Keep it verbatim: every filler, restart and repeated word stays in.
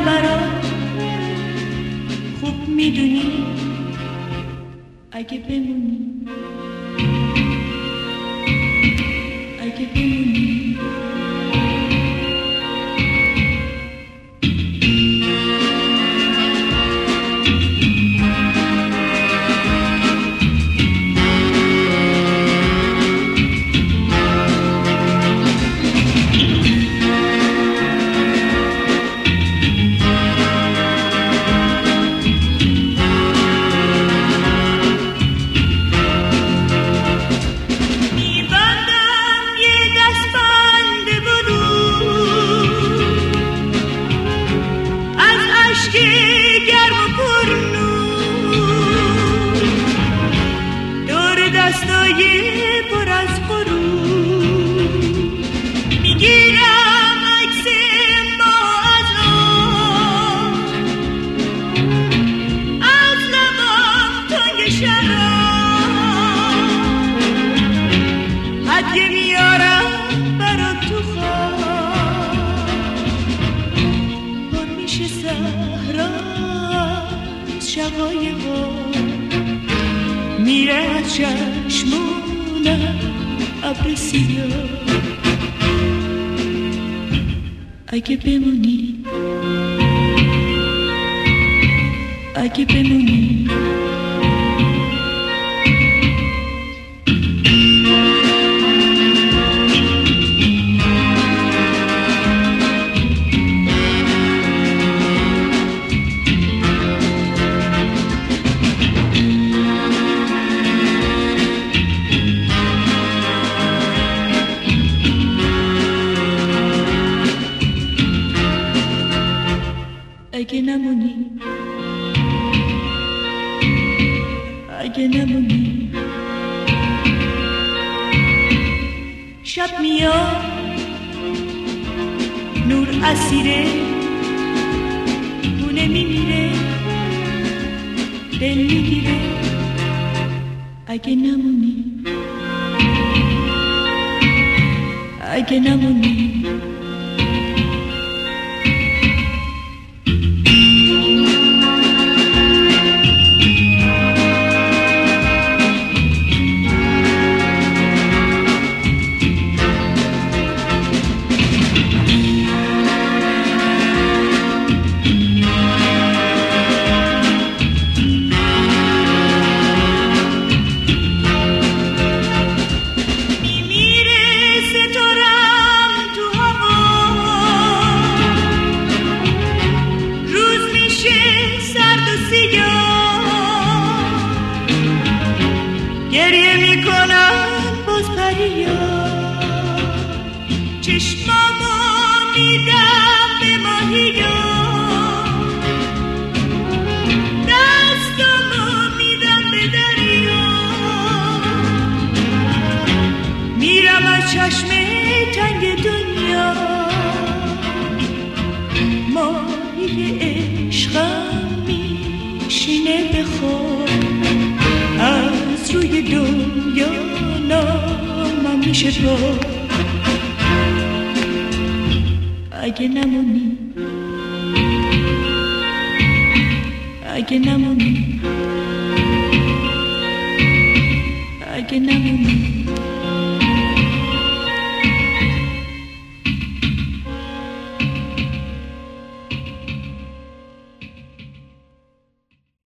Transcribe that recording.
میارم برات، خوب میدونی اگه بمونی، اگه بمونی. میره از چشمونم ابر سیاه، اگه بمونی، اگه بمونی. اگه نمونی، اگه نمونی. شب میاد نور اسیره، خونه میمیره، دل میگیره، اگه نمونی، اگه نمونی. گریه میکنن باز پریا، چشمامو میدم به ماهیا، دستامو میدم به دریا، میرم از چشم تنگ دنیا، ماهی عشقم میشینه به خود، از روی دنیا نامم میشه تو، اگه نمونی، اگه نمونی، اگه نمونی.